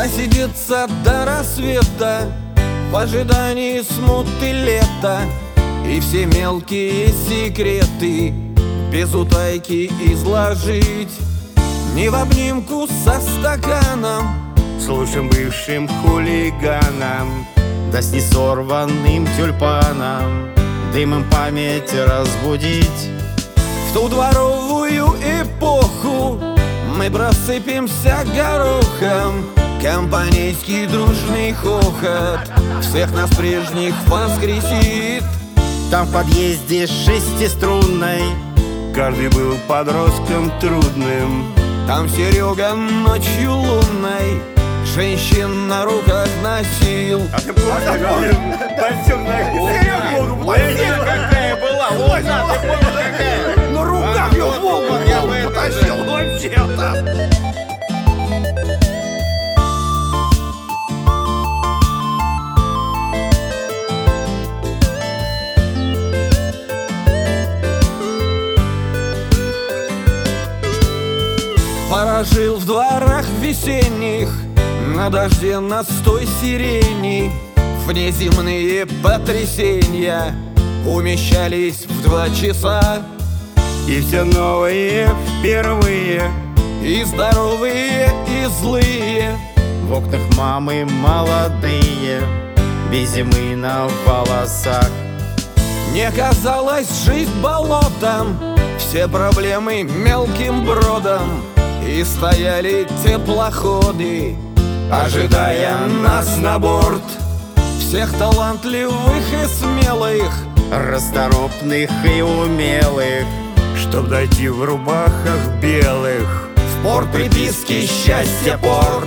Засидеться до рассвета в ожидании смуты лета, и все мелкие секреты без утайки изложить. Не в обнимку со стаканом, с лучшим бывшим хулиганом, да с несорванным тюльпаном, дымом память разбудить. В ту дворовую эпоху мы просыпемся горохом, компанейский дружный хохот всех нас прежних воскресит. Там в подъезде шестиструнной каждый был подростком трудным. Там Серега ночью лунной женщин на руках носил. А ты помнишь, какая была? Лоза, ты помнишь, какая? На руках ее в Волгу потащил вообще-то. Порожил в дворах весенних, на дожде настой сирени. Внеземные потрясения умещались в 2 часа. И все новые впервые, и здоровые, и злые. В окнах мамы молодые, без зимы на волосах. Не казалась жизнь болотом, все проблемы мелким бродом. И стояли теплоходы, ожидая нас на борт. Всех талантливых и смелых, расторопных и умелых, чтоб дойти в рубахах белых в порт приписки «Счастье порт».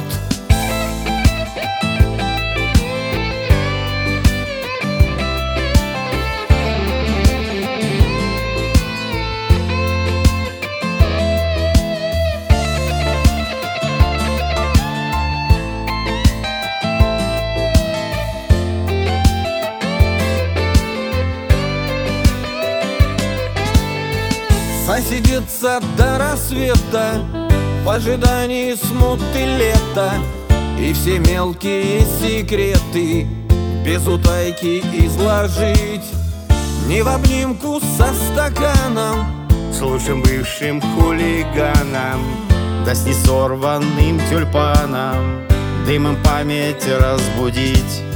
Засидеться до рассвета в ожидании смуты лета, и все мелкие секреты без утайки изложить. Не в обнимку со стаканом, с лучшим бывшим хулиганом, да с несорванным тюльпаном, дымом память разбудить.